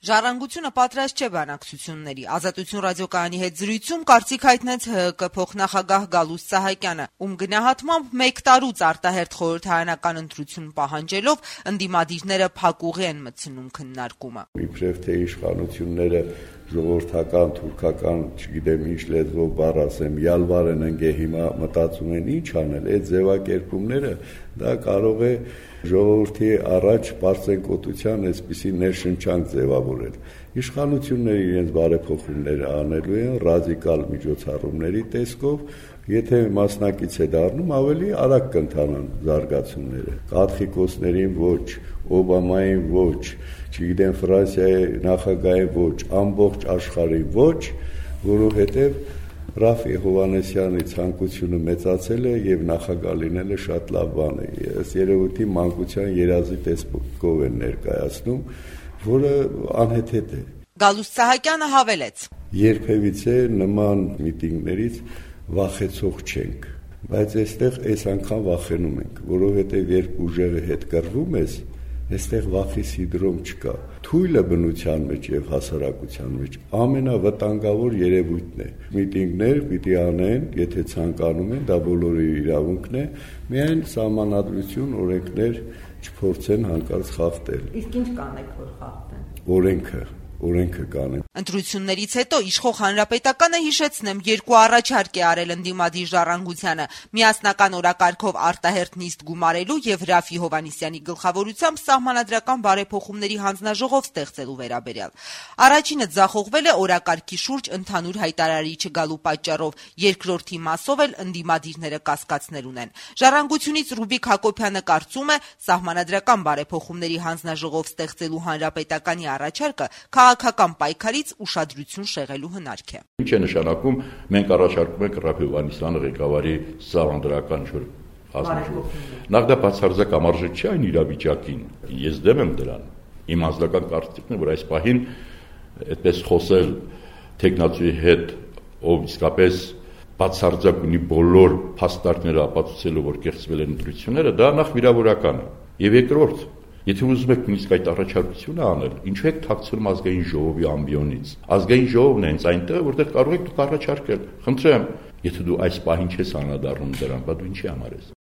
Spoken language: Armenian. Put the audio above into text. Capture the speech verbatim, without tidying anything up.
Ժառանգությունը պատրաստ չէ բանակցությունների։ Ազատություն ռադիոկայանի հետ զրույցում կարծիք հայտնեց ՀՀԿ փոխնախագահ Գալուստ Սահակյանը, ում գնահատմամբ մեկ տարուց արտահերթ խորհրդարանական ընտրություն պահանջելով ընդդիմադիրները փակուղի են մտցնում քննարկումը։ Իբրև թե իշխանությունները ժողովրդական, թուրքական, չգիտեմ ինչ լեզվով բառ ասեմ, յալվարեն ընկե հիմա մտածում են ինչ անել, այդ ձևակերպումները դա կարող է ժողովրդի առաջ պարծենկոտության այսպիսի ներշնչանք ձևավորել։ Իշխանությունները իրենց բարեփոխումները անելու են ռադիկալ միջոցառումների տեսքով, եթե մասնակից է դառնում, ավելի արագ կընթանան զարգացումները։ Կաթխիկոսներին ոչ, Օբամային ոչ, չգիտեմ Ֆրանսիայի նախագահային ոչ, ամբողջ աշխարհի ոչ, որովհետև Ռաֆի Հովհաննեսյանի ցանկությունը մեծացել է եւ նախագահ լինելը շատ լավ բան է։ Ըստ երևույթի մանկության երազի տեսքով են ներկայացնում, որը անհեթեթ է։ Գալուստ Սահակյանը հավելեց. Երբևիցե նման միտինգներից վախեցող չենք, բայց այստեղ այս անգամ վախենում ենք, որովհետեւ երբ ուժերը հետ կռվում ես, այստեղ վախի սինդրոմ չկա։ Թույլը բնության մեջ եւ հասարակության մեջ ամենավտանգավոր երևույթն է։ Միտինգներ պիտի անեն, եթե ցանկանում են, դա բոլորի իրավունքն է, միայն սահմանադրություն, օրենքներ չփորձեն հանկարծ խախտել։ Իսկ ինչ կանեք, որ խախտեն։ Օրենքը օրենքը կանեն։ Ընտրություններից հետո իշխող հանրապետականը, հիշեցնեմ, երկու առաջարկ է արել ընդդիմադիր ժառանգությանը՝ միասնական օրակարգով արտահերթ նիստ գումարելու եւ Ռաֆի Հովհաննիսյանի գլխավորությամբ սահմանադրական բարեփոխումների հանձնաժողով ստեղծելու վերաբերյալ։ Առաջինը ձախողվել է օրակարգի շուրջ ընդհանուր հայտարարի չգալու պատճառով, երկրորդի մասով էլ ընդդիմադիրները կասկածներ ունեն։ Ժառանգությունից Ռուբիկ Հակոբյանը կարծում է, սահմանադրական բարեփոխումների հանձնաժողով ստեղծելու հանրապետականի առաջարկը քաղաքական պայքարից ուշադրություն շեղելու հնարք է։ Ինչ է նշանակում, մենք առաջարկում ենք Ռաֆի Հովհաննիսյանի ղեկավարի սահմանադրական հանձնաժողով։ Նախ դա բացարձակ ամարժեք չէ այն իրավիճակին։ Ես դեմ եմ դրան։ Իմ անձնական կարծիքն է, որ այս պահին այդպես խոսել տեխնացուի հետ, ով իսկապես բացարձակ ունի բոլոր փաստարկները ապացուցելու, որ կեղծվել են ընտրությունները, դա նախ վիրավորական է։ Եվ երկրորդ, եթե ուզում եք նույնիսկ այդ առաջարկությունը անել, ինչու եք թաքցնում ազգային ժողովի ամբիոնից։ Ազգային ժողովն է հենց այնտեղ, որտեղ կարող եք դուք առաջարկել։ Խնդրեմ, եթե դու այս պահին չես անդրադառնում դրան, բա դու ինչի համար ես։